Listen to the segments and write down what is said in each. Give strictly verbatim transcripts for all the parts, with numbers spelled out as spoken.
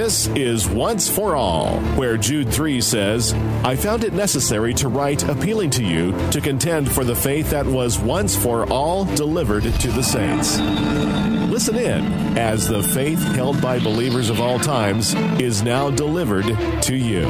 This is Once for All, where Jude three says, I found it necessary to write appealing to you to contend for the faith that was once for all delivered to the saints. Listen in as the faith held by believers of all times is now delivered to you.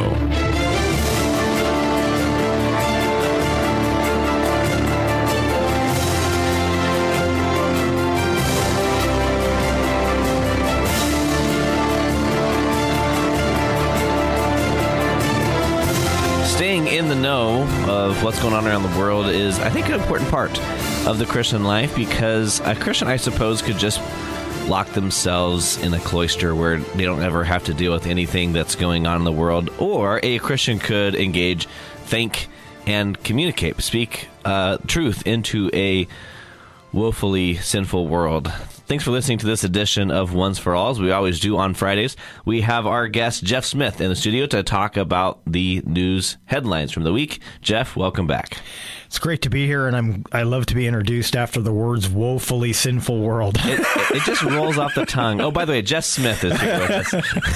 Staying in the know of what's going on around the world is, I think, an important part of the Christian life, because a Christian, I suppose, could just lock themselves in a cloister where they don't ever have to deal with anything that's going on in the world, or a Christian could engage, think, and communicate, speak uh, truth into a woefully sinful world. Thanks for listening to this edition of Once for All. As we always do on Fridays, we have our guest, Jeff Smith, in the studio to talk about the news headlines from the week. Jeff, welcome back. It's great to be here, and I'm I love to be introduced after the words "woefully sinful world." it, it just rolls off the tongue. Oh, by the way, Jeff Smith is here with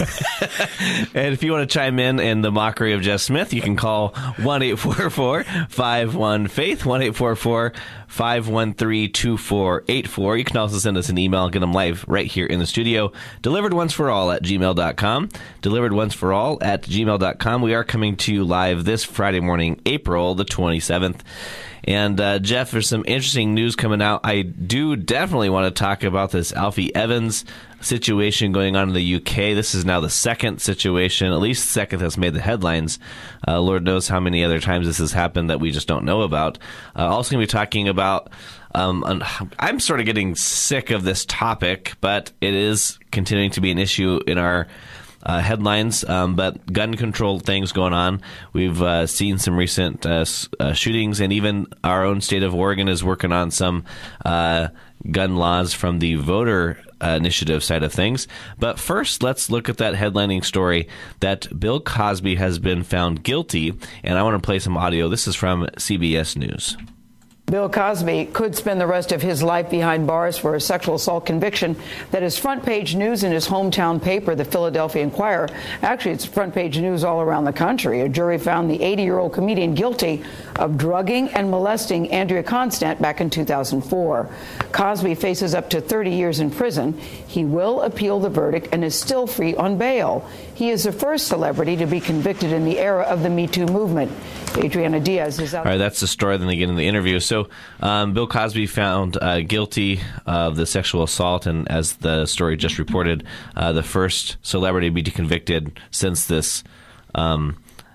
us. And if you want to chime in in the mockery of Jeff Smith, you can call one eight four four, five one, faith, one eight four four, five one three, two four eight four. You can also send us an email and get them live right here in the studio. Delivered Once for All at gmail dot com. Delivered Once for All at gmail dot com. We are coming to you live this Friday morning, April the twenty-seventh. And, uh, Jeff, there's some interesting news coming out. I do definitely want to talk about this Alfie Evans situation going on in the U K. This is now the second situation, at least the second that's made the headlines. Uh, Lord knows how many other times this has happened that we just don't know about. Uh, also going to be talking about, um, an, I'm sort of getting sick of this topic, but it is continuing to be an issue in our Uh, headlines, um, but gun control things going on. We've uh, seen some recent uh, uh, shootings, and even our own state of Oregon is working on some uh, gun laws from the voter uh, initiative side of things. But first, let's look at that headlining story that Bill Cosby has been found guilty, and I want to play some audio. This is from C B S News. Bill Cosby could spend the rest of his life behind bars for a sexual assault conviction that is front page news in his hometown paper, the Philadelphia Inquirer. Actually, it's front page news all around the country. A jury found the eighty-year-old comedian guilty of drugging and molesting Andrea Constand back in two thousand four. Cosby faces up to thirty years in prison. He will appeal the verdict and is still free on bail. He is the first celebrity to be convicted in the era of the Me Too movement. Adriana Diaz is out. All right, that's the story. Then they get in the interview. So um, Bill Cosby found uh, guilty of the sexual assault, and as the story just reported, uh, the first celebrity to be convicted since this um,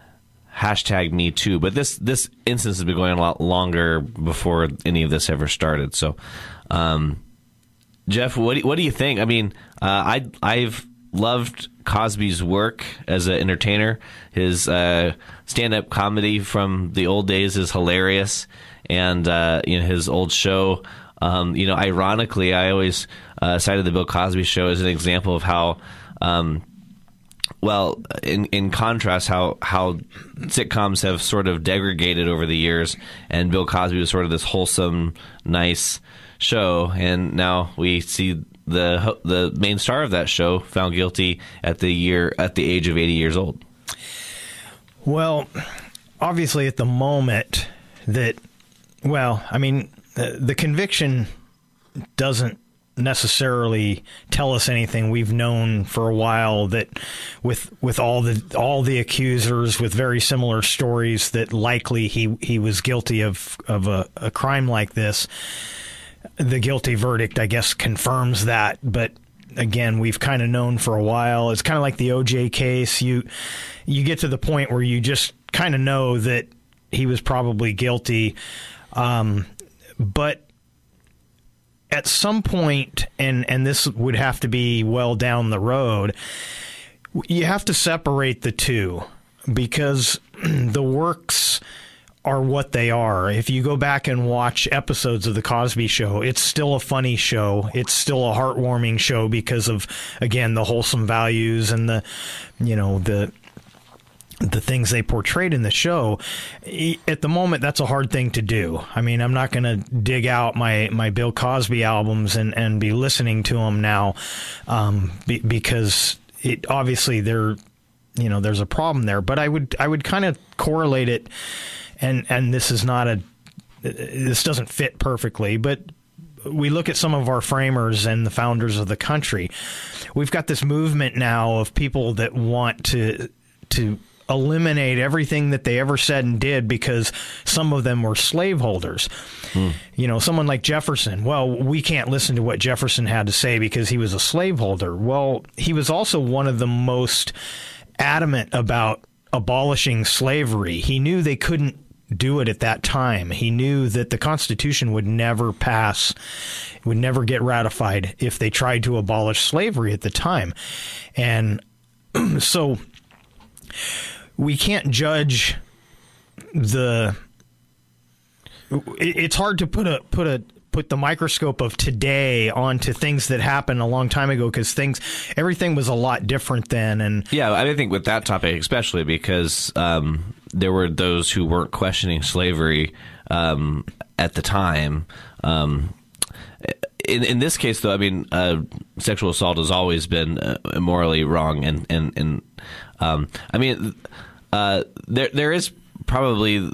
hashtag Me Too. But this this instance has been going on a lot longer before any of this ever started. So, um, Jeff, what do, what do you think? I mean, uh, I I've loved Cosby's work as an entertainer. His uh, stand-up comedy from the old days is hilarious, and uh, you know, his old show. Um, you know, ironically, I always uh, cited the Bill Cosby Show as an example of how, um, well, in in contrast, how how sitcoms have sort of degraded over the years, and Bill Cosby was sort of this wholesome, nice show, and now we see the the main star of that show found guilty at the year at the age of eighty years old. Well, obviously at the moment that, well, I mean, the, the conviction doesn't necessarily tell us anything. We've known for a while that with with all the all the accusers with very similar stories that likely he he was guilty of of a, a crime like this. The guilty verdict, I guess, confirms that. But again, we've kind of known for a while. It's kind of like the O J case. You you get to the point where you just kind of know that he was probably guilty. Um, but at some point, and, and this would have to be well down the road, you have to separate the two, because the works are what they are. If you go back and watch episodes of The Cosby Show, it's still a funny show. It's still a heartwarming show because of, again, the wholesome values and the, you know, the the things they portrayed in the show. At the moment, that's a hard thing to do. I mean, I'm not going to dig out my, my Bill Cosby albums and, and be listening to them now um, be, because it obviously there, you know, there's a problem there. But I would I would kind of correlate it, and and this is not a this doesn't fit perfectly, but we look at some of our framers and the founders of the country. We've got this movement now of people that want to to eliminate everything that they ever said and did because some of them were slaveholders. Hmm. You know, someone like Jefferson. Well, we can't listen to what Jefferson had to say because he was a slaveholder. Well, he was also one of the most adamant about abolishing slavery. He knew they couldn't do it at that time. He knew that the Constitution would never pass, would never get ratified if they tried to abolish slavery at the time. And so we can't judge the it's hard to put a put a put the microscope of today onto things that happened a long time ago, because things everything was a lot different then. And yeah, I think with that topic especially, because um, there were those who weren't questioning slavery um, at the time. Um, in in this case, though, I mean, uh, sexual assault has always been uh, morally wrong, and and and um, I mean, uh, there there is probably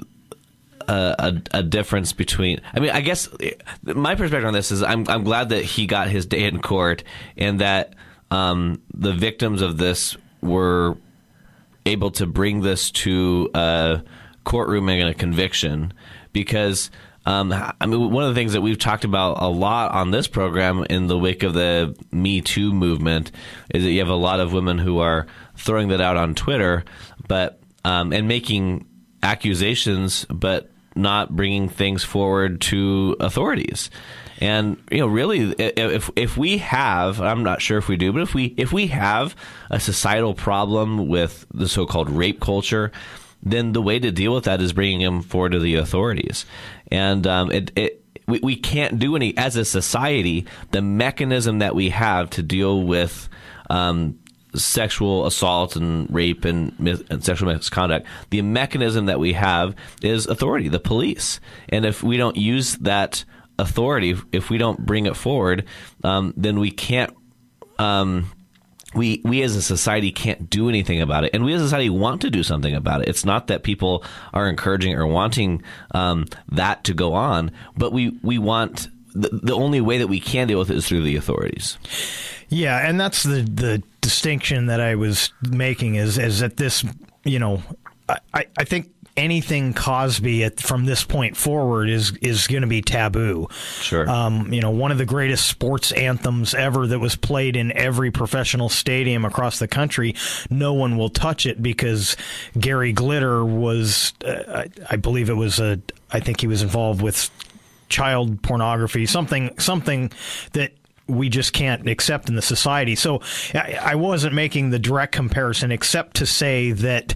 A, a, a difference between. I mean, I guess my perspective on this is I'm I'm glad that he got his day in court, and that um, the victims of this were able to bring this to a courtroom and a conviction, because um, I mean, one of the things that we've talked about a lot on this program in the wake of the Me Too movement is that you have a lot of women who are throwing that out on Twitter, but um, and making accusations, but not bringing things forward to authorities. And, you know, really, if if we have, I'm not sure if we do, but if we if we have a societal problem with the so-called rape culture, then the way to deal with that is bringing them forward to the authorities. And um, it, it we, we can't do any, as a society, the mechanism that we have to deal with um sexual assault and rape and, mis- and sexual misconduct, the mechanism that we have is authority, the police. And if we don't use that authority, if we don't bring it forward, um, then we can't, um, we, we as a society can't do anything about it. And we as a society want to do something about it. It's not that people are encouraging or wanting um, that to go on, but we, we want, the, the only way that we can deal with it is through the authorities. Yeah, and that's the, the distinction that I was making is is that this, you know, I, I think anything Cosby at, from this point forward is is going to be taboo. Sure. Um, you know, one of the greatest sports anthems ever that was played in every professional stadium across the country, no one will touch it because Gary Glitter was, uh, I, I believe it was a, I think he was involved with child pornography, something something that we just can't accept in the society. So I, I wasn't making the direct comparison, except to say that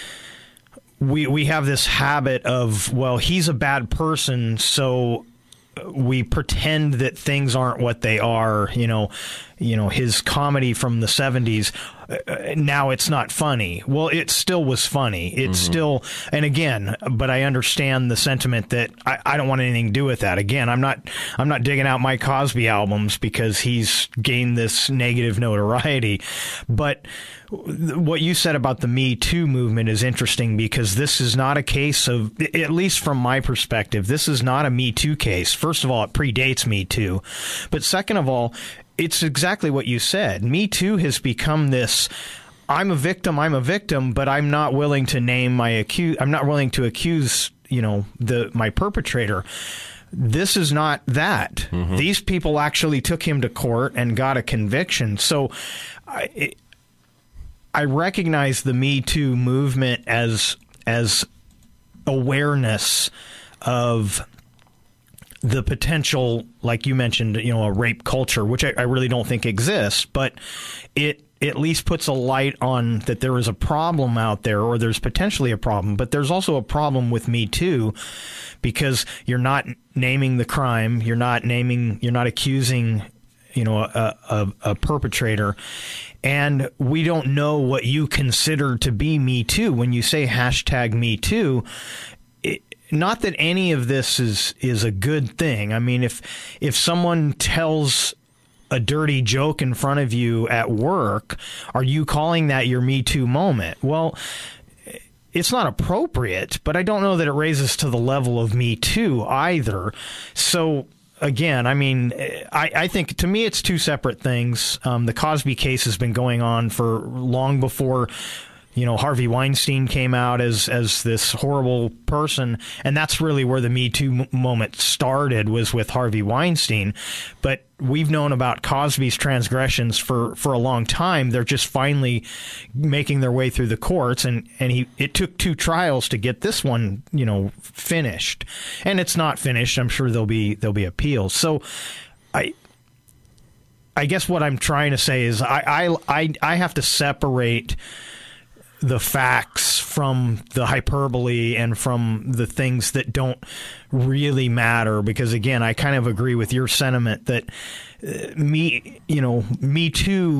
we we have this habit of, well, he's a bad person, so we pretend that things aren't what they are. You know, you know, his comedy from the seventies, uh, now it's not funny. Well, it still was funny. It's mm-hmm. still, and again, but I understand the sentiment that I, I don't want anything to do with that. Again, I'm not, I'm not digging out Mike Cosby albums because he's gained this negative notoriety. But what you said about the Me Too movement is interesting, because this is not a case of, at least from my perspective, this is not a Me Too case. First of all, it predates Me Too. But second of all, it's exactly what you said. Me Too has become this, I'm a victim, I'm a victim, but I'm not willing to name my accuse, I'm not willing to accuse, you know, the my perpetrator. This is not that. Mm-hmm. These people actually took him to court and got a conviction. So I, it, I recognize the Me Too movement as as awareness of the potential, like you mentioned, you know, a rape culture, which I, I really don't think exists, but it at least puts a light on that there is a problem out there, or there's potentially a problem. But there's also a problem with Me Too, because you're not naming the crime, you're not naming, you're not accusing, you know, a, a, a perpetrator. And we don't know what you consider to be Me Too. When you say hashtag Me Too, it, not that any of this is, is a good thing. I mean, if if someone tells a dirty joke in front of you at work, are you calling that your Me Too moment? Well, it's not appropriate, but I don't know that it raises to the level of Me Too either. So again, I mean, I, I think to me it's two separate things. Um, the Cosby case has been going on for long before, you know, Harvey Weinstein came out as as this horrible person, and that's really where the Me Too m- moment started, was with Harvey Weinstein. But we've known about Cosby's transgressions for, for a long time. They're just finally making their way through the courts, and, and he it took two trials to get this one, you know, finished. And it's not finished. I'm sure there'll be there'll be appeals. So I I guess what I'm trying to say is I I I, I have to separate the facts from the hyperbole and from the things that don't really matter, because again, I kind of agree with your sentiment that uh, me, you know, Me Too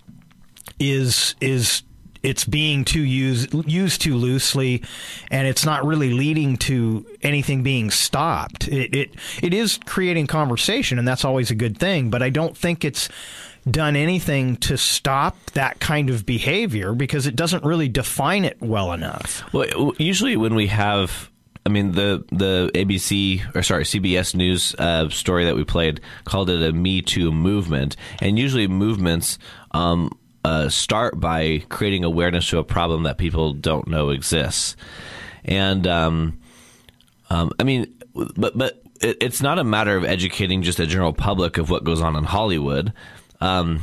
is is it's being too used used too loosely, and it's not really leading to anything being stopped. It it it is creating conversation, and that's always a good thing, but I don't think it's done anything to stop that kind of behavior, because it doesn't really define it well enough. Well, usually when we have, I mean, the the A B C, or sorry, C B S News uh, story that we played called it a Me Too movement, and usually movements um, uh, start by creating awareness to a problem that people don't know exists. And um, um, I mean, but but it, it's not a matter of educating just the general public of what goes on in Hollywood. Um,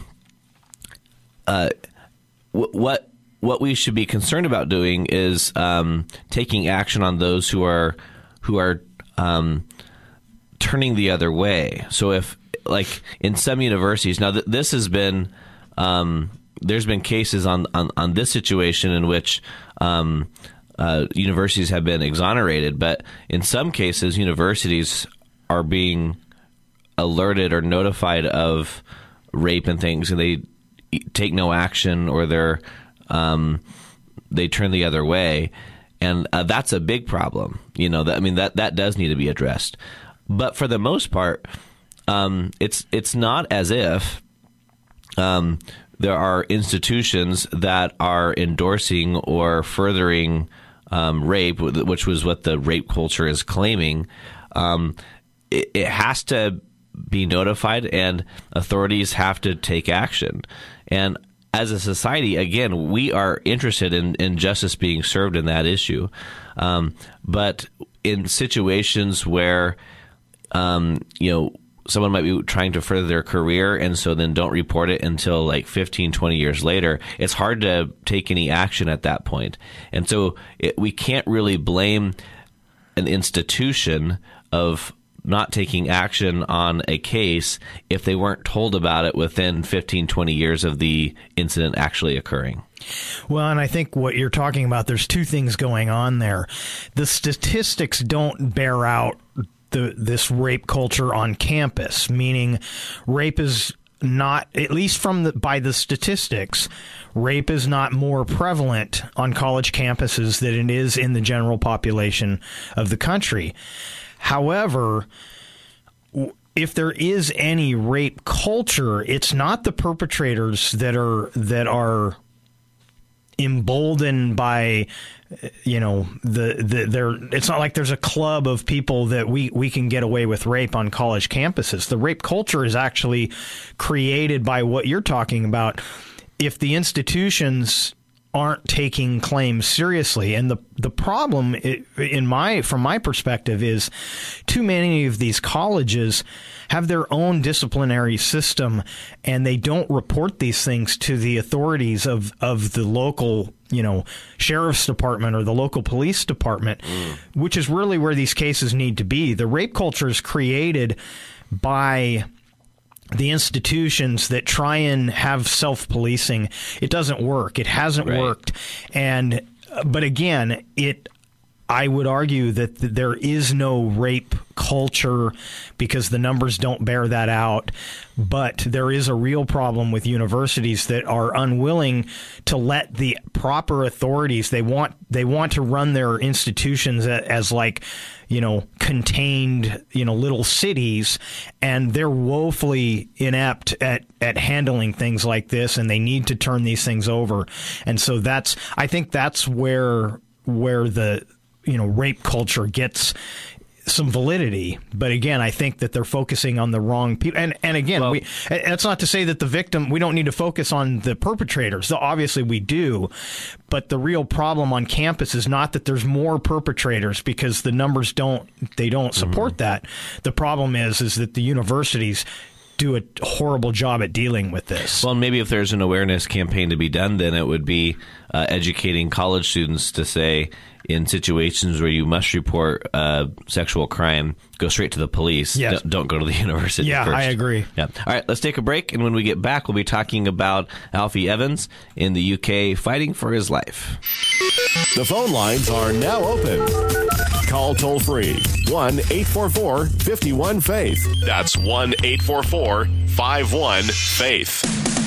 uh, w- what what we should be concerned about doing is um, taking action on those who are who are um, turning the other way. So if, like in some universities, now th- this has been um, there's been cases on, on, on this situation in which um, uh, universities have been exonerated, but in some cases, universities are being alerted or notified of rape and things, and they take no action, or they're um, they turn the other way, and uh, that's a big problem. You know, that, I mean, that that does need to be addressed. But for the most part, um, it's it's not as if um, there are institutions that are endorsing or furthering um, rape, which was what the rape culture is claiming. Um, it, it has to be notified, and authorities have to take action. And as a society, again, we are interested in, in justice being served in that issue. Um, but in situations where, um, you know, someone might be trying to further their career, and so then don't report it until like fifteen, twenty years later, it's hard to take any action at that point. And so it, we can't really blame an institution of not taking action on a case if they weren't told about it within fifteen, twenty years of the incident actually occurring. Well, and I think what you're talking about, there's two things going on there. The statistics don't bear out the, this rape culture on campus, meaning rape is not, at least from the, by the statistics, rape is not more prevalent on college campuses than it is in the general population of the country. However, if there is any rape culture, it's not the perpetrators that are that are emboldened by, you know, the the there. It's not like there's a club of people that we we can get away with rape on college campuses. The rape culture is actually created by what you're talking about. If the institutions aren't taking claims seriously. And the the problem in my from my perspective is too many of these colleges have their own disciplinary system, and they don't report these things to the authorities of, of the local, you know, sheriff's department or the local police department, mm. which is really where these cases need to be. The rape culture is created by the institutions that try and have self-policing. It doesn't work. It hasn't right. worked. And but again, it I would argue that there is no rape culture because the numbers don't bear that out. But there is a real problem with universities that are unwilling to let the proper authorities, they want they want to run their institutions as, as like, you know, contained, you know, little cities, and they're woefully inept at, at handling things like this, and they need to turn these things over. And so that's, I think that's where where the, you know, rape culture gets some validity. But again, I think that they're focusing on the wrong people. And and again, well, we, that's not to say that the victim, we don't need to focus on the perpetrators. So obviously we do. But the real problem on campus is not that there's more perpetrators, because the numbers don't, they don't support mm-hmm. that. The problem is, is that the universities do a horrible job at dealing with this. Well, maybe if there's an awareness campaign to be done, then it would be uh, educating college students to say, in situations where you must report uh, sexual crime, go straight to the police. Yes. Don't, don't go to the university yeah, first. I agree. Yeah. All right, let's take a break, and when we get back, we'll be talking about Alfie Evans in the U K fighting for his life. The phone lines are now open. Call toll-free, one eight four four, five one, faith. That's one eight four four, five one, faith.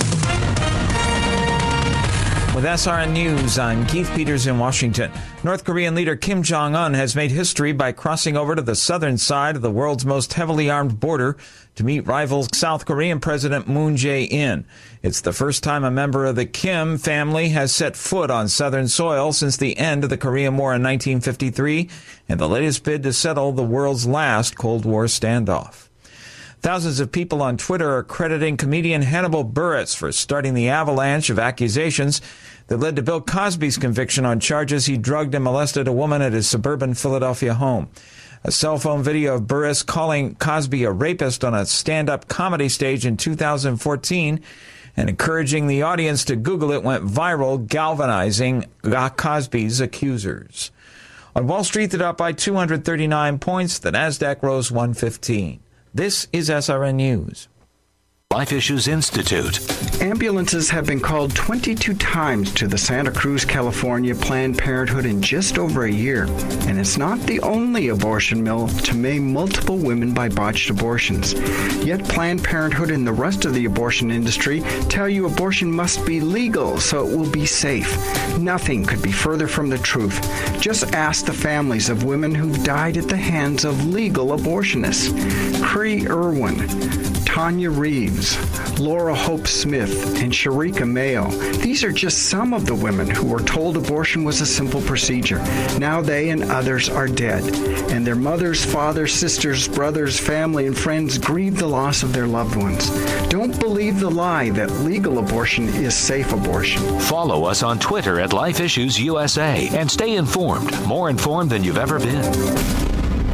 With S R N News, I'm Keith Peters in Washington. North Korean leader Kim Jong-un has made history by crossing over to the southern side of the world's most heavily armed border to meet rival South Korean President Moon Jae-in. It's the first time a member of the Kim family has set foot on southern soil since the end of the Korean War in nineteen fifty-three and the latest bid to settle the world's last Cold War standoff. Thousands of people on Twitter are crediting comedian Hannibal Buress for starting the avalanche of accusations that led to Bill Cosby's conviction on charges he drugged and molested a woman at his suburban Philadelphia home. A cell phone video of Buress calling Cosby a rapist on a stand-up comedy stage in two thousand fourteen and encouraging the audience to Google it went viral, galvanizing Cosby's accusers. On Wall Street, the Dow by two hundred thirty-nine points. The Nasdaq rose one fifteen. This is S R N News. Life Issues Institute. Ambulances have been called twenty-two times to the Santa Cruz, California Planned Parenthood in just over a year. And it's not the only abortion mill to maim multiple women by botched abortions. Yet Planned Parenthood and the rest of the abortion industry tell you abortion must be legal so it will be safe. Nothing could be further from the truth. Just ask the families of women who've died at the hands of legal abortionists. Cree Irwin, Tanya Reeves, Laura Hope Smith, and Sharika Mayo. These are just some of the women who were told abortion was a simple procedure. Now they and others are dead, and their mothers, fathers, sisters, brothers, family, and friends grieve the loss of their loved ones. Don't believe the lie that legal abortion is safe abortion. Follow us on Twitter at Life Issues U S A and stay informed, more informed than you've ever been.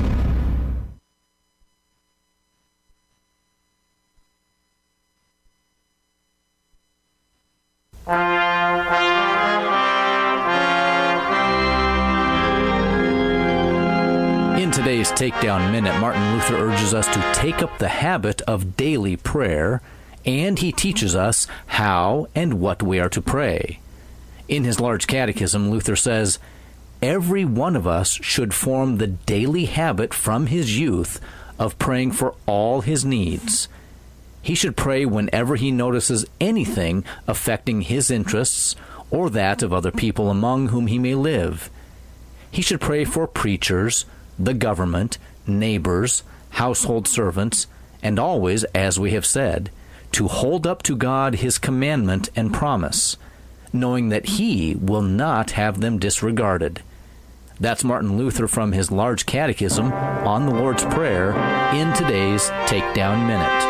In today's Takedown Minute, Martin Luther urges us to take up the habit of daily prayer, and he teaches us how and what we are to pray. In his large catechism, Luther says, every one of us should form the daily habit from his youth of praying for all his needs. He should pray whenever he notices anything affecting his interests or that of other people among whom he may live. He should pray for preachers, the government, neighbors, household servants, and always, as we have said, to hold up to God his commandment and promise, knowing that he will not have them disregarded. That's Martin Luther from his large catechism on the Lord's Prayer in today's Takedown Minute.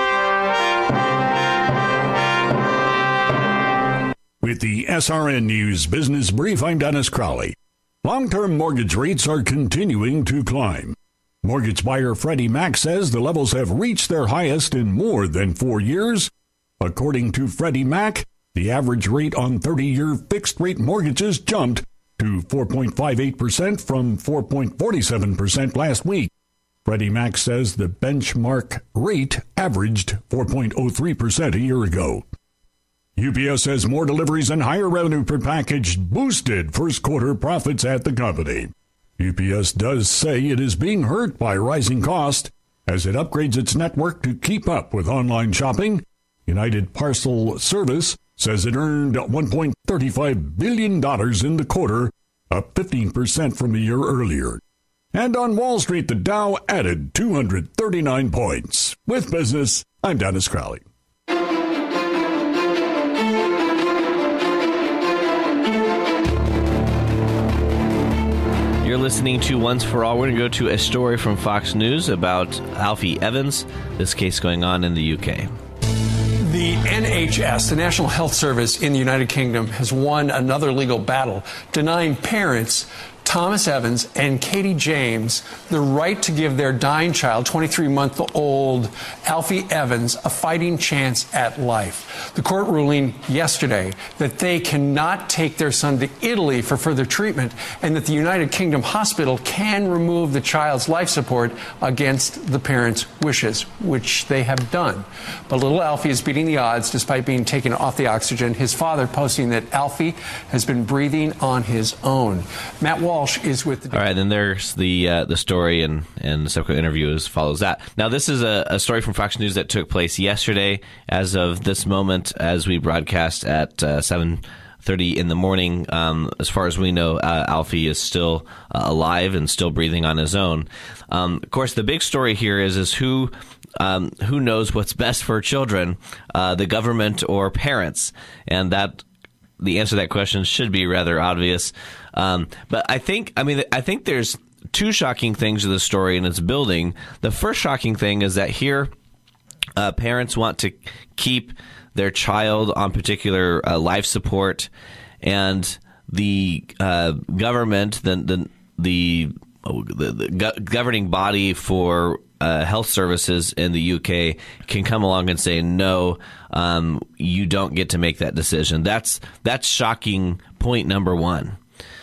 With the S R N News Business Brief, I'm Dennis Crowley. Long-term mortgage rates are continuing to climb. Mortgage buyer Freddie Mac says the levels have reached their highest in more than four years. According to Freddie Mac, the average rate on thirty-year fixed-rate mortgages jumped to four point five eight percent from four point four seven percent last week. Freddie Mac says the benchmark rate averaged four point oh three percent a year ago. U P S says more deliveries and higher revenue per package boosted first quarter profits at the company. U P S does say it is being hurt by rising cost as it upgrades its network to keep up with online shopping. United Parcel Service says it earned one point three five billion dollars in the quarter, up fifteen percent from a year earlier. And on Wall Street, the Dow added two hundred thirty-nine points. With business, I'm Dennis Crowley. You're listening to Once for All. We're going to go to a story from Fox News about Alfie Evans, this case going on in the U K. The N H S, the National Health Service in the United Kingdom, has won another legal battle, denying parents Thomas Evans and Katie James the right to give their dying child, twenty-three-month-old Alfie Evans, a fighting chance at life. The court ruling yesterday that they cannot take their son to Italy for further treatment and that the United Kingdom hospital can remove the child's life support against the parents' wishes, which they have done. But little Alfie is beating the odds despite being taken off the oxygen, his father posting that Alfie has been breathing on his own. Matt Walsh is with the... All right, then there's the uh, the story, and, and the subsequent interview is, follows that. Now, this is a, a story from Fox News that took place yesterday. As of this moment, as we broadcast at uh, seven thirty in the morning, um, as far as we know, uh, Alfie is still uh, alive and still breathing on his own. Um, of course, the big story here is, is who... Um, who knows what's best for children, uh, the government or parents? And that the answer to that question should be rather obvious. Um, but I think, I mean, I think there's two shocking things to the story and its building. The first shocking thing is that here, uh, parents want to keep their child on particular uh, life support, and the uh, government, the the the, the, the go- governing body for Uh, health services in the U K can come along and say, no, um, you don't get to make that decision. That's that's shocking point number one.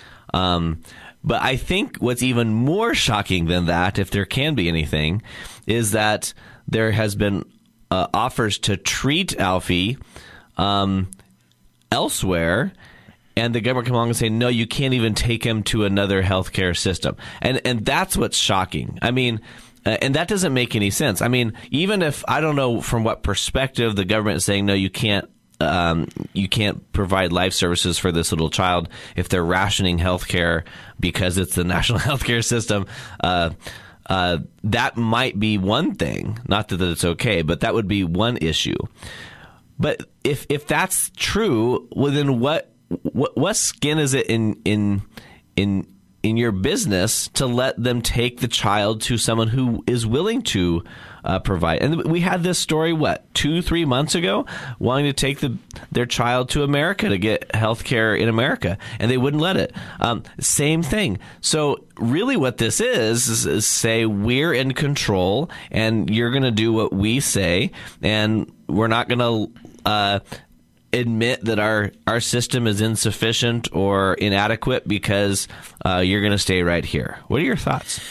Um, but I think what's even more shocking than that, if there can be anything, is that there has been uh, offers to treat Alfie um, elsewhere, and the government come along and say, no, you can't even take him to another healthcare system. And and that's what's shocking. I mean, Uh, and that doesn't make any sense. I mean, even if, I don't know from what perspective the government is saying, no, you can't, um, you can't provide life services for this little child, if they're rationing health care because it's the national healthcare system, uh, uh, that might be one thing. Not that it's okay, but that would be one issue. But if, if that's true, well, then what, what, what skin is it in, in, in, in your business to let them take the child to someone who is willing to uh, provide? And we had this story, what, two, three months ago, wanting to take the, their child to America to get health care in America, and they wouldn't let it. Um, same thing. So really what this is, is, is say we're in control, and you're going to do what we say, and we're not going to uh, admit that our, our system is insufficient or inadequate because uh, you're going to stay right here. What are your thoughts?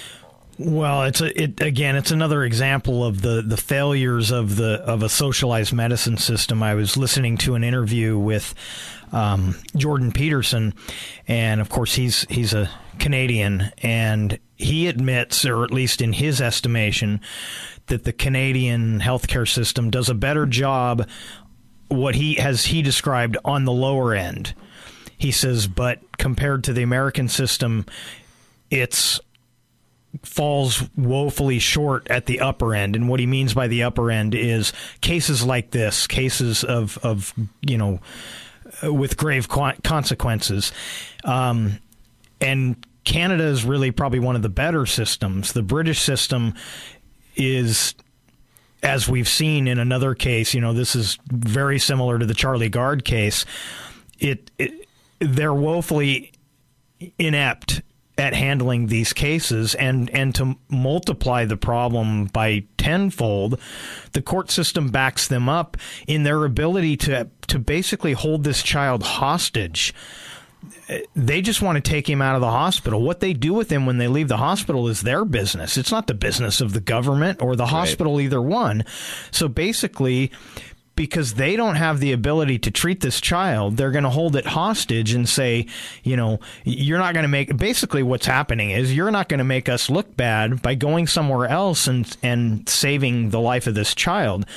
Well, it's a, it again. It's another example of the, the failures of the of a socialized medicine system. I was listening to an interview with um, Jordan Peterson, and of course he's he's a Canadian, and he admits, or at least in his estimation, that the Canadian healthcare system does a better job, what he has he described, on the lower end. He says, but compared to the American system, it's falls woefully short at the upper end. And what he means by the upper end is cases like this, cases of, of you know, with grave consequences. Um, and Canada is really probably one of the better systems. The British system is, as we've seen in another case, you know, this is very similar to the Charlie Gard case. It, it they're woefully inept at handling these cases, and, and to multiply the problem by tenfold, the court system backs them up in their ability to to basically hold this child hostage. They just want to take him out of the hospital. What they do with him when they leave the hospital is their business. It's not the business of the government or the hospital, right. Either one. So basically, because they don't have the ability to treat this child. They're going to hold it hostage and say, you know, you're not going to make, basically what's happening is you're not going to make us look bad by going somewhere else and, and saving the life of this child.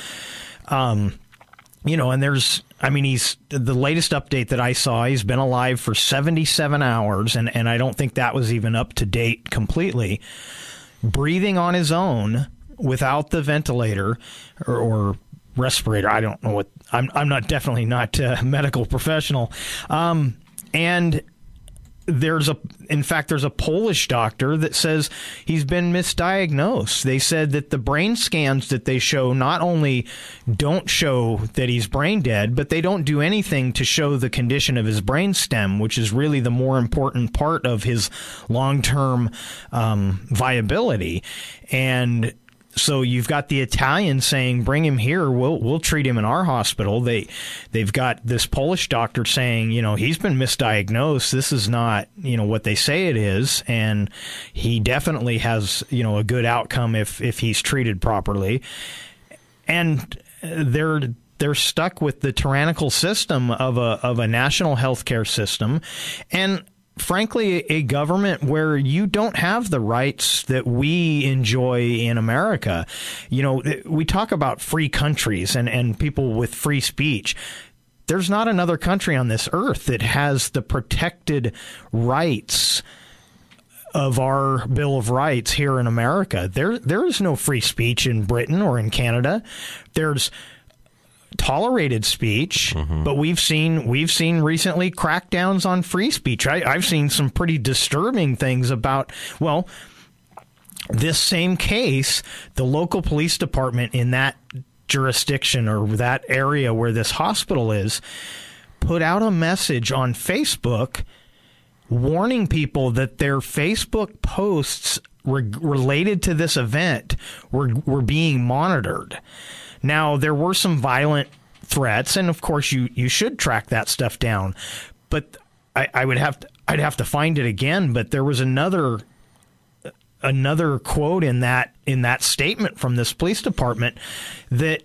Um, you know, and there's, I mean, he's, the latest update that I saw, he's been alive for seventy-seven hours, and, and I don't think that was even up to date completely, breathing on his own without the ventilator or, or respirator. I don't know what, I'm I'm not definitely not a medical professional. Um, and there's a, in fact, there's a Polish doctor that says he's been misdiagnosed. They said that the brain scans that they show not only don't show that he's brain dead, but they don't do anything to show the condition of his brain stem, which is really the more important part of his long-term um, viability. And so you've got the Italians saying, bring him here, we'll we'll treat him in our hospital. They, they've got this Polish doctor saying, you know, he's been misdiagnosed. This is not, you know, what they say it is. And he definitely has, you know, a good outcome if, if he's treated properly. And they're they're stuck with the tyrannical system of a of a national healthcare system. And frankly, a government where you don't have the rights that we enjoy in America. You know, we talk about free countries and, and people with free speech. There's not another country on this earth that has the protected rights of our Bill of Rights here in America. There, there is no free speech in Britain or in Canada. There's tolerated speech, mm-hmm. but we've seen we've seen recently crackdowns on free speech. I, I've seen some pretty disturbing things about, well, this same case, the local police department in that jurisdiction or that area where this hospital is put out a message on Facebook warning people that their Facebook posts re- related to this event were were being monitored. Now, there were some violent threats, and of course, you, you should track that stuff down. But I, I would have to, I'd have to find it again. But there was another another quote in that in that statement from this police department that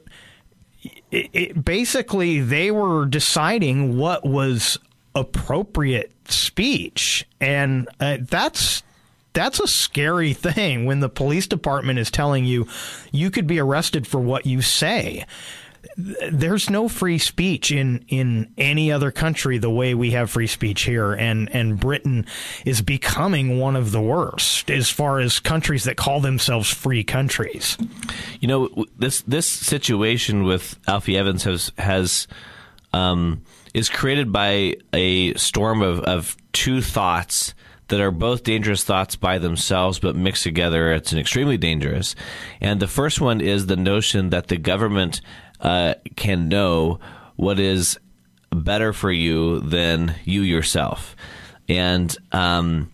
it, it basically they were deciding what was appropriate speech, and uh, that's. That's a scary thing when the police department is telling you you could be arrested for what you say. There's no free speech in, in any other country the way we have free speech here, and, and Britain is becoming one of the worst as far as countries that call themselves free countries. You know, this this situation with Alfie Evans has has um, is created by a storm of, of two thoughts that are both dangerous thoughts by themselves, but mixed together, it's an extremely dangerous. And the first one is the notion that the government uh, can know what is better for you than you yourself. And um,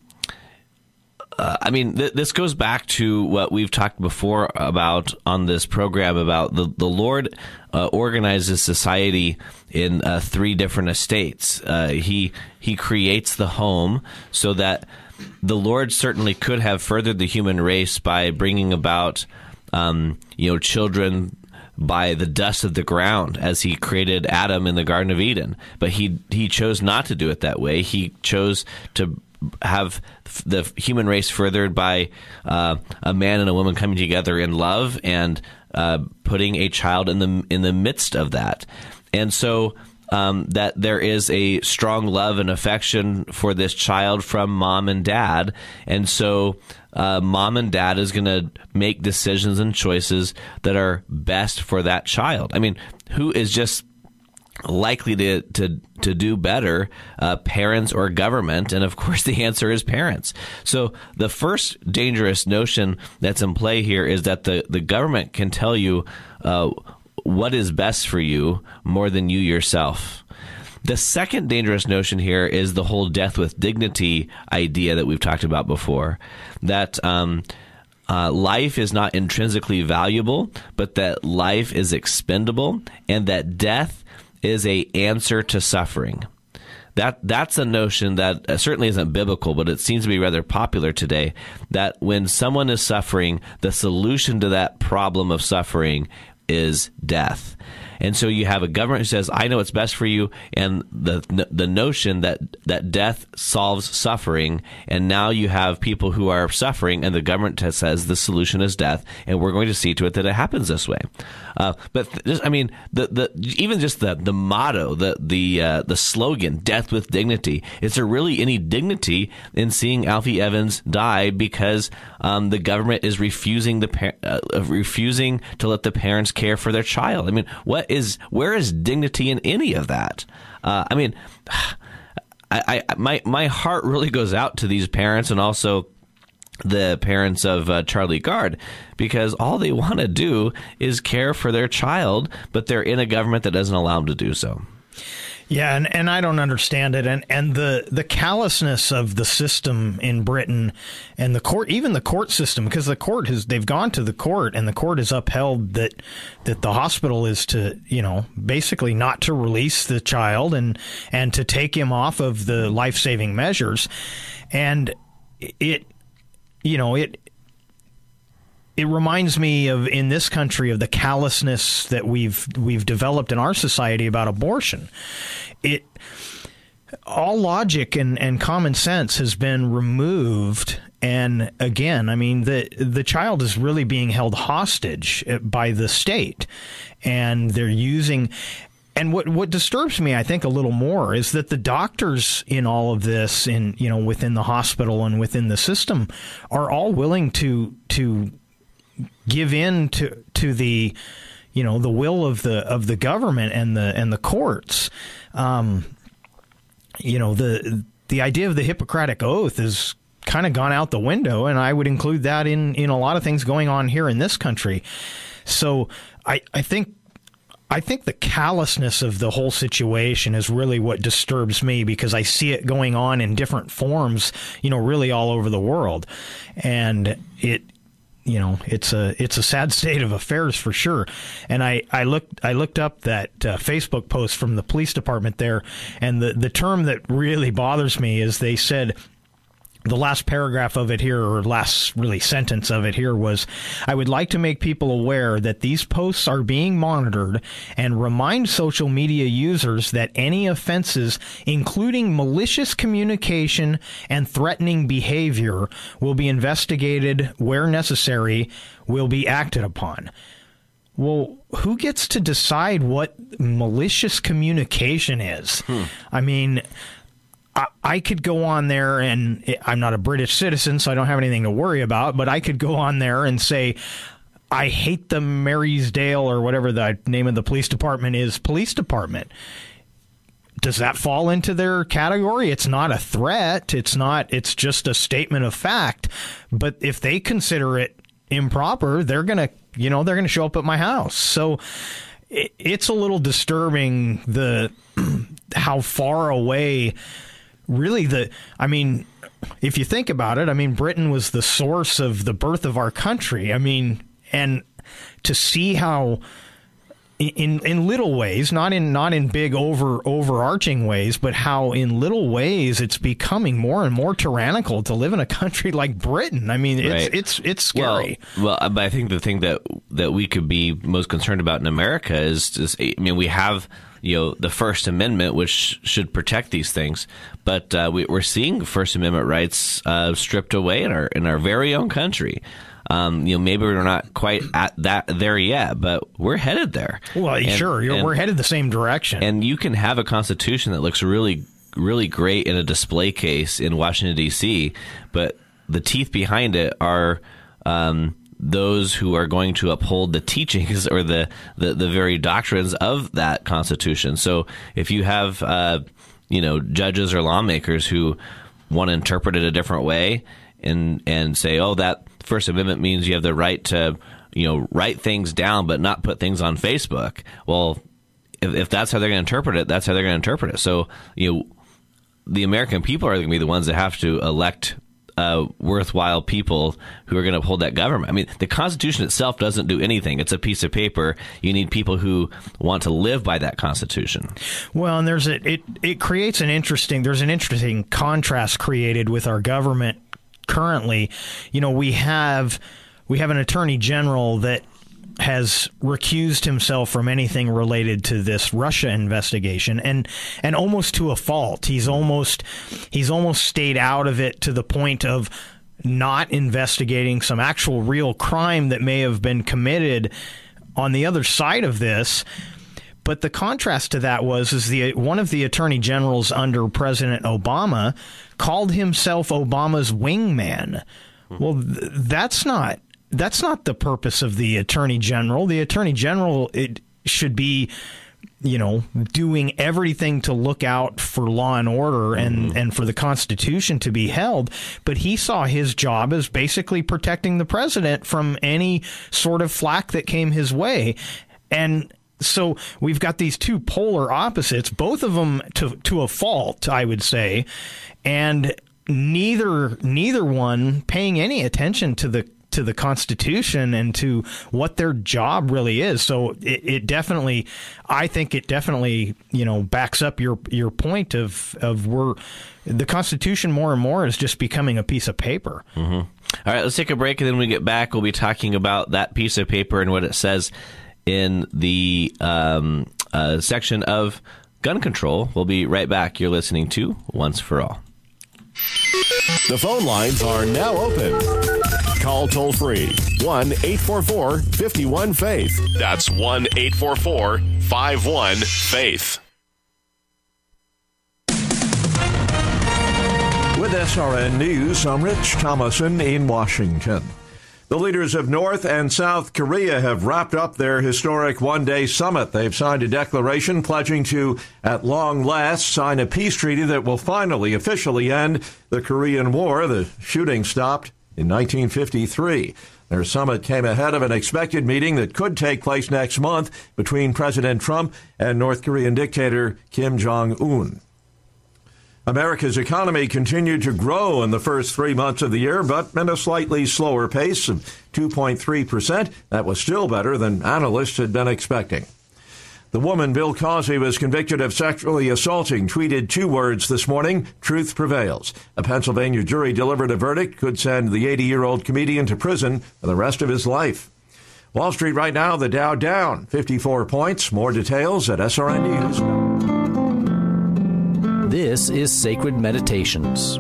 uh, I mean, th- this goes back to what we've talked before about on this program about the, the Lord uh, organizes society in uh, three different estates. Uh, he he creates the home so that the Lord certainly could have furthered the human race by bringing about um, you know children by the dust of the ground as he created Adam in the Garden of Eden. But he he chose not to do it that way. He chose to have the human race furthered by uh, a man and a woman coming together in love and uh, putting a child in the in the midst of that. And so um, that there is a strong love and affection for this child from mom and dad. And so uh, mom and dad is going to make decisions and choices that are best for that child. I mean, who is just likely to to to do better, uh, parents or government? And of course, the answer is parents. So the first dangerous notion that's in play here is that the, the government can tell you uh, what is best for you more than you yourself. The second dangerous notion here is the whole death with dignity idea that we've talked about before, that um, uh, life is not intrinsically valuable, but that life is expendable, and that death is a answer to suffering. That that's a notion that uh, certainly isn't biblical, but it seems to be rather popular today, that when someone is suffering, the solution to that problem of suffering is death. And so you have a government who says, I know what's best for you, and the the notion that, that death solves suffering, and now you have people who are suffering, and the government says the solution is death, and we're going to see to it that it happens this way. Uh, but, th- I mean, the the even just the, the motto, the the uh, the slogan, death with dignity, is there really any dignity in seeing Alfie Evans die because um, the government is refusing the par- uh, refusing to let the parents care for their child? I mean, what is where is dignity in any of that? Uh, I mean, I, I my my heart really goes out to these parents and also the parents of uh, Charlie Gard, because all they want to do is care for their child, but they're in a government that doesn't allow them to do so. Yeah, and, and I don't understand it. And, and the, the callousness of the system in Britain and the court, even the court system, because the court has, they've gone to the court and the court has upheld that, that the hospital is to, you know, basically not to release the child and, and to take him off of the life-saving measures. And it, you know, it, It reminds me of, in this country, of the callousness that we've we've developed in our society about abortion. It all logic and, and common sense has been removed, and again, I mean, the the child is really being held hostage by the state, and they're using. And what, what disturbs me, I think, a little more is that the doctors in all of this, in you know, within the hospital and within the system, are all willing to to. give in to to the you know the will of the of the government and the and the courts. Um, you know the the idea of the Hippocratic Oath has kind of gone out the window, and I would include that in in a lot of things going on here in this country. So I I think. I think the callousness of the whole situation is really what disturbs me, because I see it going on in different forms, you know, really all over the world. And it, you know, it's a it's a sad state of affairs for sure. And I, I looked I looked up that uh, Facebook post from the police department there, and the, the term that really bothers me is they said, the last paragraph of it here, or last really sentence of it here, was, I would like to make people aware that these posts are being monitored and remind social media users that any offenses, including malicious communication and threatening behavior, will be investigated where necessary, will be acted upon. Well, who gets to decide what malicious communication is? Hmm. I mean, I could go on there, and I'm not a British citizen, so I don't have anything to worry about, but I could go on there and say, I hate the Marysdale, or whatever the name of the police department is, police department. Does that fall into their category? It's not a threat. It's not, it's just a statement of fact. But if they consider it improper, they're going to, you know, they're going to show up at my house. So it's a little disturbing, the how far away really the, I mean, if you think about it, I mean, Britain was the source of the birth of our country. I mean, and to see how in in little ways, not in not in big over overarching ways, but how in little ways it's becoming more and more tyrannical to live in a country like Britain. I mean, it's right. it's it's scary. Well, well, but I think the thing that that we could be most concerned about in America is just, I mean, we have, you know, the First Amendment, which should protect these things, but uh, we, we're seeing First Amendment rights uh, stripped away in our in our very own country. Um, you know, maybe we're not quite at that there yet, but we're headed there. Well, and, sure, you're, and, we're headed the same direction. And you can have a constitution that looks really, really great in a display case in Washington, D C, but the teeth behind it are um, those who are going to uphold the teachings or the, the, the very doctrines of that Constitution. So if you have, uh, you know, judges or lawmakers who want to interpret it a different way and and say, oh, that First Amendment means you have the right to, you know, write things down but not put things on Facebook. Well, if, if that's how they're going to interpret it, that's how they're going to interpret it. So, you know, the American people are going to be the ones that have to elect Uh, worthwhile people who are going to uphold that government. I mean, the Constitution itself doesn't do anything. It's a piece of paper. You need people who want to live by that Constitution. Well, and there's a, it it creates an interesting there's an interesting contrast created with our government currently. You know, we have we have an attorney general that has recused himself from anything related to this Russia investigation, and and almost to a fault. He's almost he's almost stayed out of it to the point of not investigating some actual real crime that may have been committed on the other side of this. But the contrast to that was is the one of the attorney generals under President Obama called himself Obama's wingman. Well, th- that's not That's not the purpose of the Attorney General. The Attorney General, it should be, you know, doing everything to look out for law and order and, mm-hmm. and for the Constitution to be held. But he saw his job as basically protecting the president from any sort of flack that came his way. And so we've got these two polar opposites, both of them to, to a fault, I would say, and neither neither one paying any attention to the to the Constitution and to what their job really is. So it, it definitely, I think it definitely, you know, backs up your your point of of we're the Constitution more and more is just becoming a piece of paper. Mm-hmm. All right, let's take a break, and then when we get back, we'll be talking about that piece of paper and what it says in the um, uh, section of gun control. We'll be right back. You're listening to Once for All. The phone lines are now open. Call toll free one eight four four, five one, faith. That's one eight four four, five one, faith. With S R N News, I'm Rich Thomason in Washington. The leaders of North and South Korea have wrapped up their historic one-day summit. They've signed a declaration pledging to, at long last, sign a peace treaty that will finally officially end the Korean War. The shooting stopped in nineteen fifty-three. Their summit came ahead of an expected meeting that could take place next month between President Trump and North Korean dictator Kim Jong-un. America's economy continued to grow in the first three months of the year, but at a slightly slower pace of two point three percent. That was still better than analysts had been expecting. The woman Bill Cosby was convicted of sexually assaulting tweeted two words this morning: truth prevails. A Pennsylvania jury delivered a verdict could send the eighty-year-old comedian to prison for the rest of his life. Wall Street right now, the Dow down fifty-four points. More details at S R N News. This is Sacred Meditations.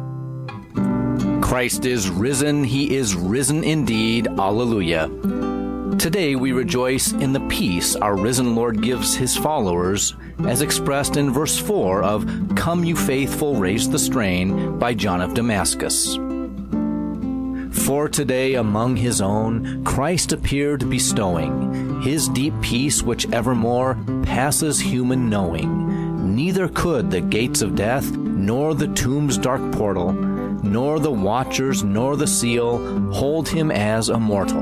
Christ is risen. He is risen indeed. Alleluia. Today we rejoice in the peace our risen Lord gives his followers, as expressed in verse four of Come You Faithful, Raise the Strain by John of Damascus. For today among his own, Christ appeared bestowing his deep peace which evermore passes human knowing. Neither could the gates of death, nor the tomb's dark portal, nor the watchers, nor the seal hold him as a mortal.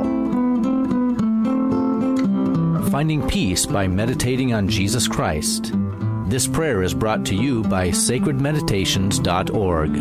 Finding peace by meditating on Jesus Christ. This prayer is brought to you by sacred meditations dot org.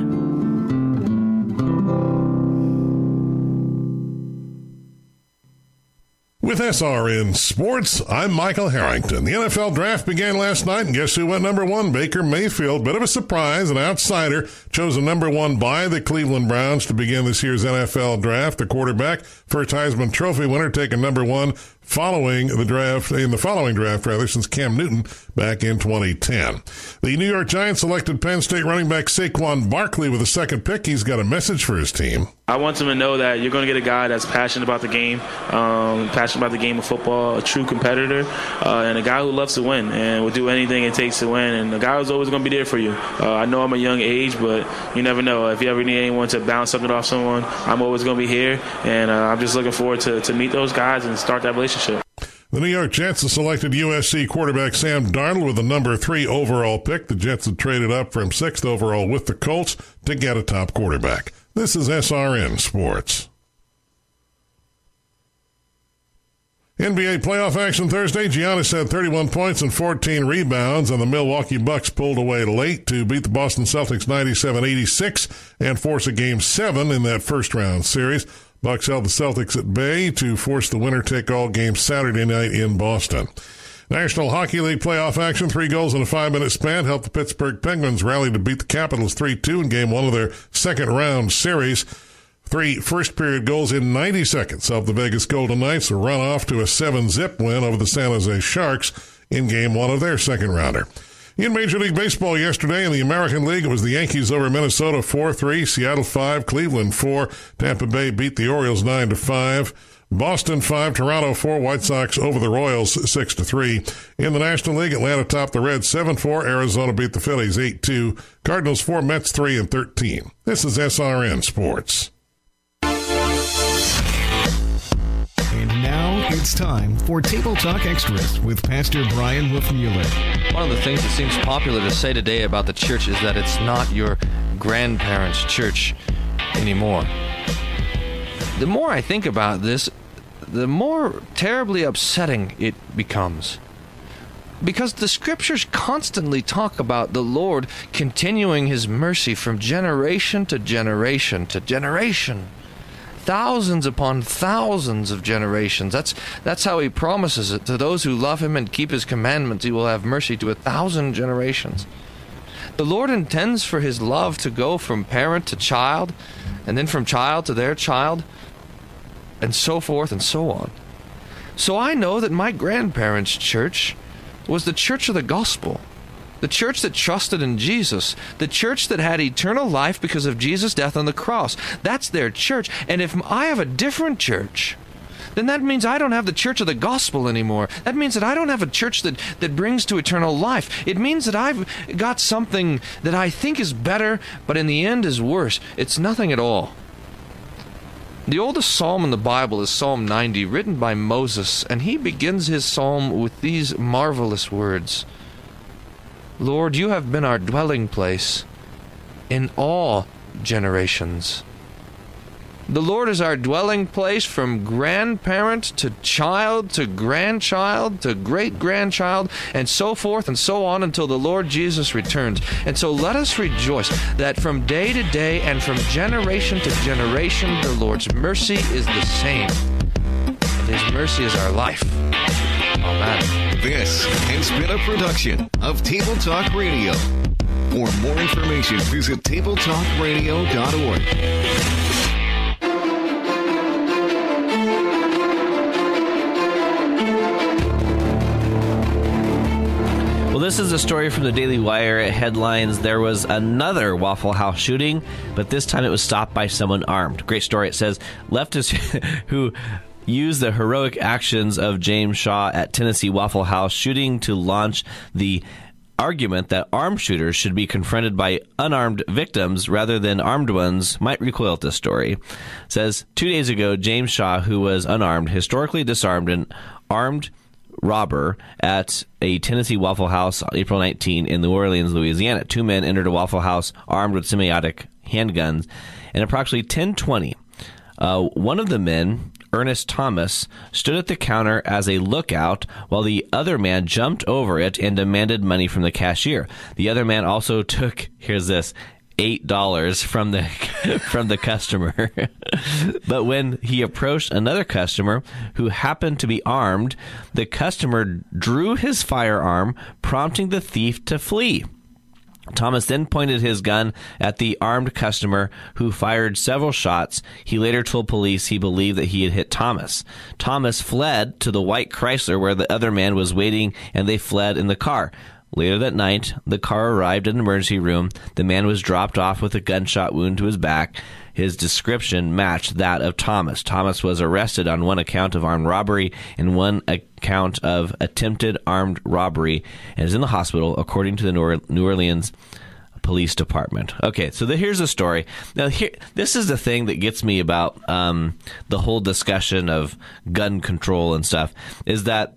With S R N Sports, I'm Michael Harrington. The N F L draft began last night, and guess who went number one? Baker Mayfield. Bit of a surprise, an outsider, chosen number one by the Cleveland Browns to begin this year's N F L draft. The quarterback, first Heisman Trophy winner, taken number one following the draft, in the following draft, rather, since Cam Newton back in twenty ten. The New York Giants selected Penn State running back Saquon Barkley with the second pick. He's got a message for his team. I want them to know that you're going to get a guy that's passionate about the game, um, passionate about the game of football, a true competitor, uh, and a guy who loves to win and will do anything it takes to win, and a guy who's always going to be there for you. Uh, I know I'm a young age, but you never know. If you ever need anyone to bounce something off someone, I'm always going to be here, and uh, I'm just looking forward to, to meet those guys and start that relationship. The New York Jets have selected U S C quarterback Sam Darnold with the number three overall pick. The Jets have traded up from sixth overall with the Colts to get a top quarterback. This is S R N Sports. N B A playoff action Thursday. Giannis had thirty-one points and fourteen rebounds, and the Milwaukee Bucks pulled away late to beat the Boston Celtics ninety-seven eighty-six and force a game seven in that first round series. Bucks held the Celtics at bay to force the winner-take-all game Saturday night in Boston. National Hockey League playoff action, three goals in a five-minute span, helped the Pittsburgh Penguins rally to beat the Capitals three two in game one of their second-round series. Three first-period goals in ninety seconds helped the Vegas Golden Knights run off to a seven-zip win over the San Jose Sharks in Game one of their second-rounder. In Major League Baseball yesterday in the American League, it was the Yankees over Minnesota four three, Seattle five, Cleveland four, Tampa Bay beat the Orioles nine to five, Boston five, Toronto four, White Sox over the Royals six to three. In the National League, Atlanta topped the Reds seven four, Arizona beat the Phillies eight two, Cardinals four, Mets three and thirteen. This is S R N Sports. And now it's time for Table Talk Extras with Pastor Brian Wolfmueller. One of the things that seems popular to say today about the church is that it's not your grandparents' church anymore. The more I think about this, the more terribly upsetting it becomes. Because the scriptures constantly talk about the Lord continuing his mercy from generation to generation to generation. Thousands upon thousands of generations. That's that's how he promises it. To those who love him and keep his commandments, he will have mercy to a thousand generations. The Lord intends for his love to go from parent to child, and then from child to their child, and so forth and so on. So I know that my grandparents' church was the church of the gospel. The church that trusted in Jesus. The church that had eternal life because of Jesus' death on the cross. That's their church. And if I have a different church, then that means I don't have the church of the gospel anymore. That means that I don't have a church that, that brings to eternal life. It means that I've got something that I think is better, but in the end is worse. It's nothing at all. The oldest psalm in the Bible is Psalm ninety, written by Moses, and he begins his psalm with these marvelous words. Lord, you have been our dwelling place in all generations. The Lord is our dwelling place from grandparent to child to grandchild to great-grandchild and so forth and so on until the Lord Jesus returns. And so let us rejoice that from day to day and from generation to generation the Lord's mercy is the same. And his mercy is our life. Amen. This has been a production of Table Talk Radio. For more information, visit table talk radio dot org. Well, this is a story from the Daily Wire. Headlines, there was another Waffle House shooting, but this time it was stopped by someone armed. Great story. It says, leftists who used the heroic actions of James Shaw at Tennessee Waffle House shooting to launch the argument that armed shooters should be confronted by unarmed victims rather than armed ones might recoil at this story. It says, two days ago, James Shaw, who was unarmed, historically disarmed and armed robber at a Tennessee Waffle House on April nineteenth in New Orleans, Louisiana. Two men entered a Waffle House armed with semi-automatic handguns, and approximately ten twenty, uh, one of the men, Ernest Thomas, stood at the counter as a lookout while the other man jumped over it and demanded money from the cashier. The other man also took, here's this, eight dollars from the from the customer. But when he approached another customer who happened to be armed, the customer drew his firearm, prompting the thief to flee. Thomas then pointed his gun at the armed customer, who fired several shots. He later told police he believed that he had hit Thomas. Thomas fled to the white Chrysler where the other man was waiting, and they fled in the car. Later that night, the car arrived at an emergency room. The man was dropped off with a gunshot wound to his back. His description matched that of Thomas. Thomas was arrested on one account of armed robbery and one account of attempted armed robbery and is in the hospital, according to the New Orleans Police Department. Okay, so the, here's the story. Now, here, this is the thing that gets me about um, the whole discussion of gun control and stuff, is that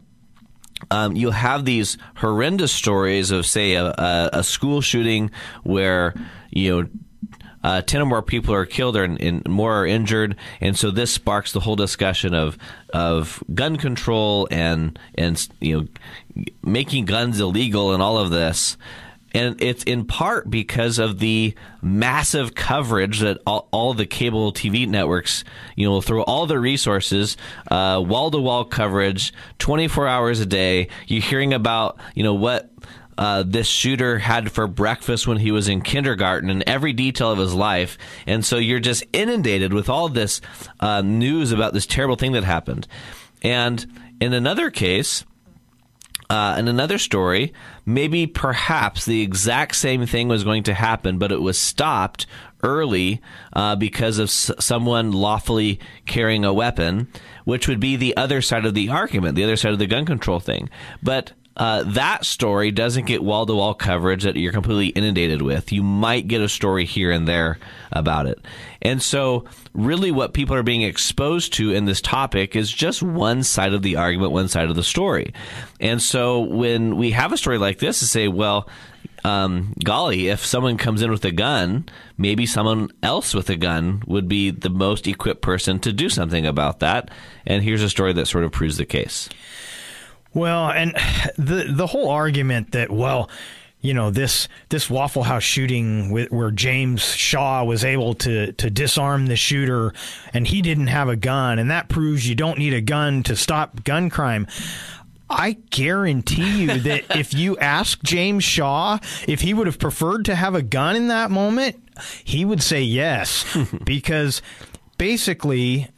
Um, you'll have these horrendous stories of, say, a, a, a school shooting where, you know, uh, ten or more people are killed or in, in, more are injured, and so this sparks the whole discussion of of gun control and and you know making guns illegal and all of this. And it's in part because of the massive coverage that all, all the cable T V networks, you know, throw all the resources, uh, wall-to-wall coverage, twenty-four hours a day. You're hearing about, you know, what uh, this shooter had for breakfast when he was in kindergarten and every detail of his life. And so you're just inundated with all this uh, news about this terrible thing that happened. And in another case, uh, in another story, maybe perhaps the exact same thing was going to happen, but it was stopped early uh, because of s- someone lawfully carrying a weapon, which would be the other side of the argument, the other side of the gun control thing. But uh, that story doesn't get wall-to-wall coverage that you're completely inundated with. You might get a story here and there about it. And so really what people are being exposed to in this topic is just one side of the argument, one side of the story. And so when we have a story like this to say, well, Um, golly, if someone comes in with a gun, maybe someone else with a gun would be the most equipped person to do something about that. And here's a story that sort of proves the case. Well, and the the whole argument that, well, you know, this this Waffle House shooting with, where James Shaw was able to, to disarm the shooter and he didn't have a gun, and that proves you don't need a gun to stop gun crime. I guarantee you that if you ask James Shaw if he would have preferred to have a gun in that moment, he would say yes, because basically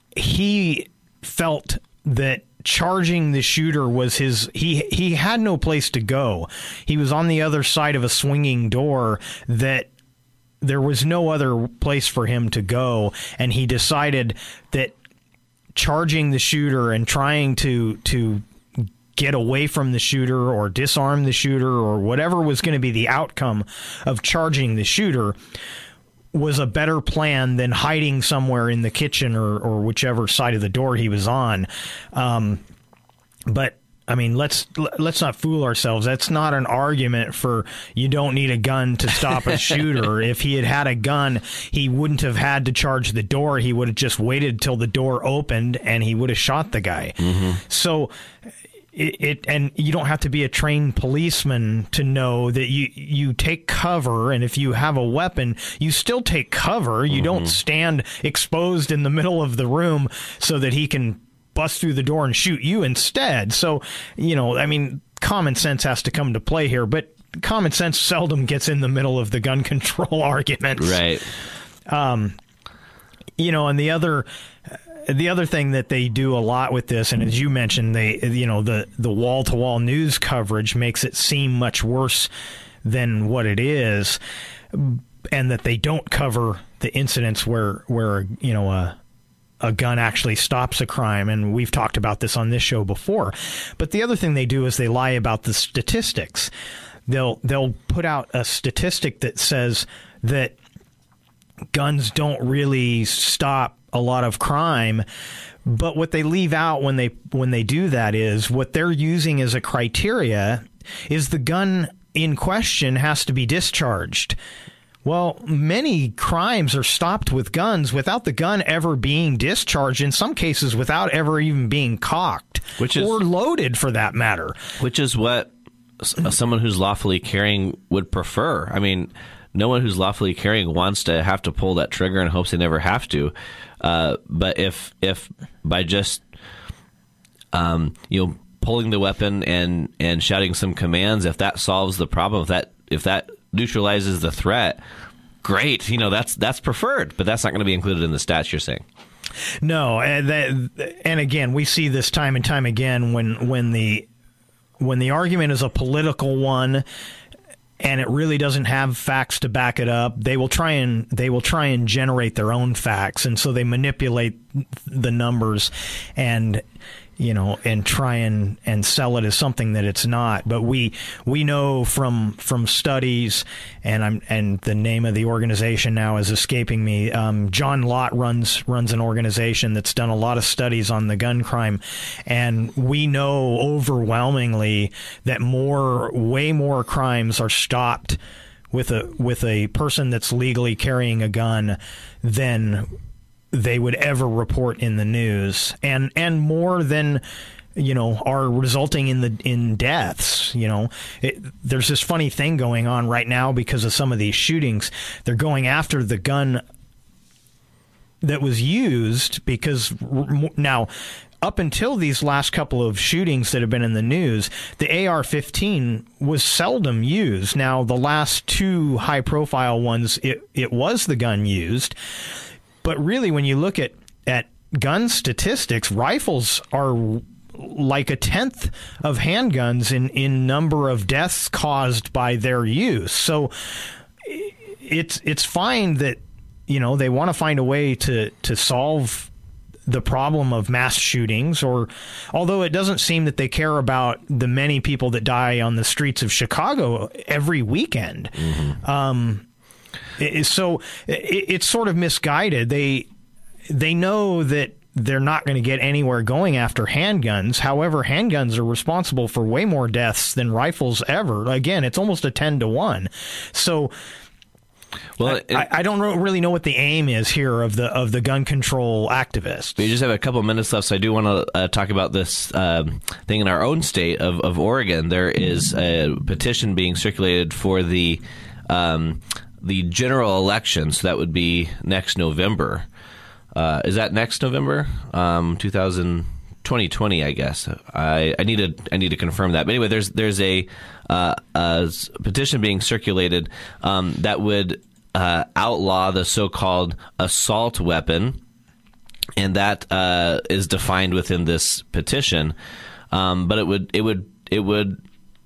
he felt that charging the shooter was his, he, he had no place to go. He was on the other side of a swinging door that there was no other place for him to go, and he decided that charging the shooter and trying to to get away from the shooter or disarm the shooter or whatever was going to be the outcome of charging the shooter was a better plan than hiding somewhere in the kitchen or, or whichever side of the door he was on. Um, but I mean, let's let's not fool ourselves. That's not an argument for you don't need a gun to stop a shooter. If he had had a gun, he wouldn't have had to charge the door. He would have just waited till the door opened and he would have shot the guy. Mm-hmm. So It, it and you don't have to be a trained policeman to know that you you take cover, and if you have a weapon, you still take cover. You mm-hmm. don't stand exposed in the middle of the room so that he can bust through the door and shoot you instead. So, you know, I mean, common sense has to come to play here, but common sense seldom gets in the middle of the gun control arguments. Right. Um, you know, and the other The other thing that they do a lot with this, and as you mentioned, they, you know, the, the wall-to-wall news coverage makes it seem much worse than what it is, and that they don't cover the incidents where, where you know, a, a gun actually stops a crime, and we've talked about this on this show before. But the other thing they do is they lie about the statistics. They'll they'll put out a statistic that says that guns don't really stop a lot of crime, but what they leave out when they when they do that is what they're using as a criteria is the gun in question has to be discharged. Well, many crimes are stopped with guns without the gun ever being discharged, in some cases without ever even being cocked, which is, or loaded for that matter. Which is what someone who's lawfully carrying would prefer. I mean, no one who's lawfully carrying wants to have to pull that trigger and hopes they never have to. Uh, but if if by just um, you know pulling the weapon and, and shouting some commands, if that solves the problem, if that if that neutralizes the threat, great. You know that's that's preferred, but that's not going to be included in the stats you're saying. No, and that, and again, we see this time and time again when when the when the argument is a political one, and it really doesn't have facts to back it up, they will try and they will try and generate their own facts, and so they manipulate the numbers and you know and try and, and sell it as something that it's not. But we we know from from studies, and I'm and the name of the organization now is escaping me. Um, John Lott runs runs an organization that's done a lot of studies on the gun crime, and we know overwhelmingly that more way more crimes are stopped with a with a person that's legally carrying a gun than they would ever report in the news, and and more than you know are resulting in the in deaths. You know, it, there's this funny thing going on right now because of some of these shootings. They're going after the gun that was used because now up until these last couple of shootings that have been in the news, the A R fifteen was seldom used. Now, the last two high-profile ones, it, it was the gun used. But really, when you look at, at gun statistics, rifles are like a tenth of handguns in, in number of deaths caused by their use. So it's it's fine that, you know, they want to find a way to, to solve the problem of mass shootings, or although it doesn't seem that they care about the many people that die on the streets of Chicago every weekend. Mm-hmm. Um, it, so it, it's sort of misguided. They they know that they're not going to get anywhere going after handguns. However, handguns are responsible for way more deaths than rifles ever. Again, it's almost a ten to one. So Well, I, it, I don't really know what the aim is here of the of the gun control activists. We just have a couple of minutes left, so I do want to uh, talk about this uh, thing in our own state of, of Oregon. There is a petition being circulated for the um, the general election, so that would be next November. Uh, is that next November? Um, two thousand twenty twenty, I guess. I, I need to I need to confirm that. But anyway, there's there's a, uh, a petition being circulated um, that would uh, outlaw the so-called assault weapon, and that uh, is defined within this petition. Um, but it would it would it would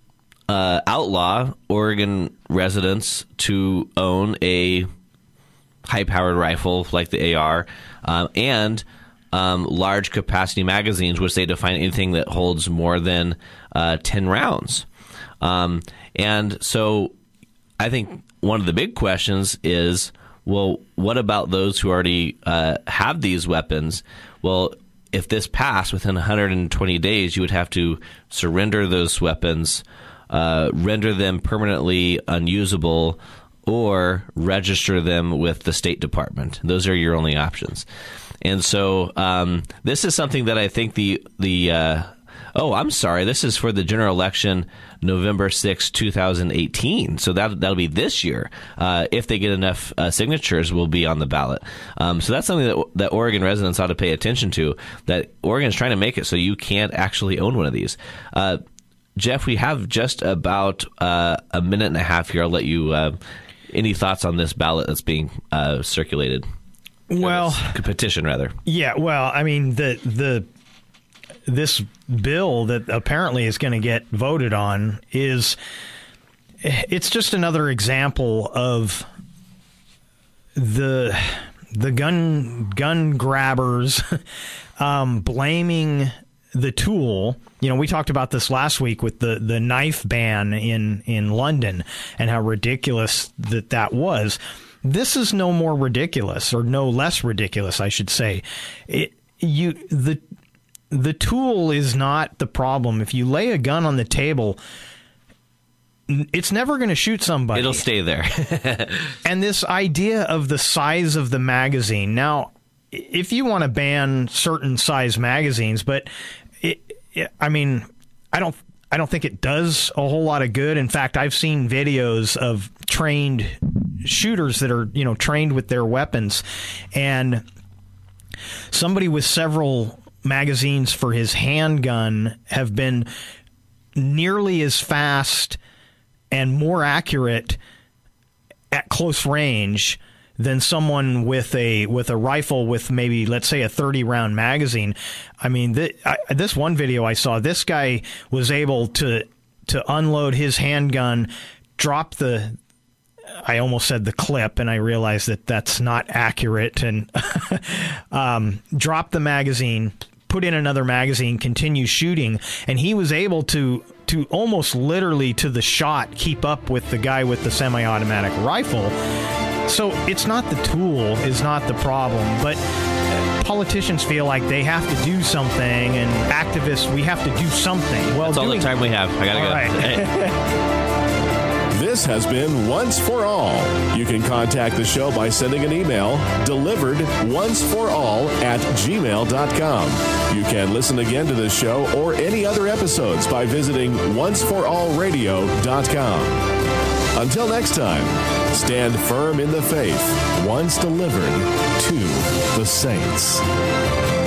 uh, outlaw Oregon residents to own a high-powered rifle like the A R um, and Um, large capacity magazines, which they define anything that holds more than uh, ten rounds. Um, and so I think one of the big questions is, well, what about those who already uh, have these weapons? Well, if this passed within one hundred twenty days, you would have to surrender those weapons, uh, render them permanently unusable, or register them with the State Department. Those are your only options. And so um, this is something that I think the the uh, oh I'm sorry this is for the general election November sixth, twenty eighteen. So that that'll be this year. Uh, if they get enough uh, signatures, will be on the ballot. Um, so that's something that that Oregon residents ought to pay attention to. That Oregon is trying to make it so you can't actually own one of these. Uh, Jeff, we have just about uh, a minute and a half here. I'll let you. Uh, any thoughts on this ballot that's being uh, circulated? Well, petition rather. Yeah, well, I mean the the this bill that apparently is going to get voted on is it's just another example of the the gun gun grabbers um, blaming the tool. You know, we talked about this last week with the, the knife ban in, in London and how ridiculous that that was. This is no more ridiculous, or no less ridiculous, I should say. It, you the the tool is not the problem. If you lay a gun on the table, it's never going to shoot somebody. It'll stay there. And this idea of the size of the magazine. Now, if you want to ban certain size magazines, but it, it, I mean, I don't. I don't think it does a whole lot of good. In fact, I've seen videos of trained shooters that are, you know, trained with their weapons, and somebody with several magazines for his handgun have been nearly as fast and more accurate at close range than someone with a with a rifle with maybe, let's say, a thirty round magazine. I mean, th- I, this one video I saw, this guy was able to to unload his handgun, drop the, I almost said the clip, and I realized that that's not accurate, and um, drop the magazine, put in another magazine, continue shooting, and he was able to to almost literally to the shot keep up with the guy with the semi-automatic rifle. So it's not the tool is not the problem, but politicians feel like they have to do something, and activists, we have to do something. Well, that's all doing, the time we have. I gotta all go. Right. This has been Once for All. You can contact the show by sending an email delivered once for all at gmail dot com. You can listen again to this show or any other episodes by visiting once for all radio dot com. Until next time, stand firm in the faith once delivered to the saints.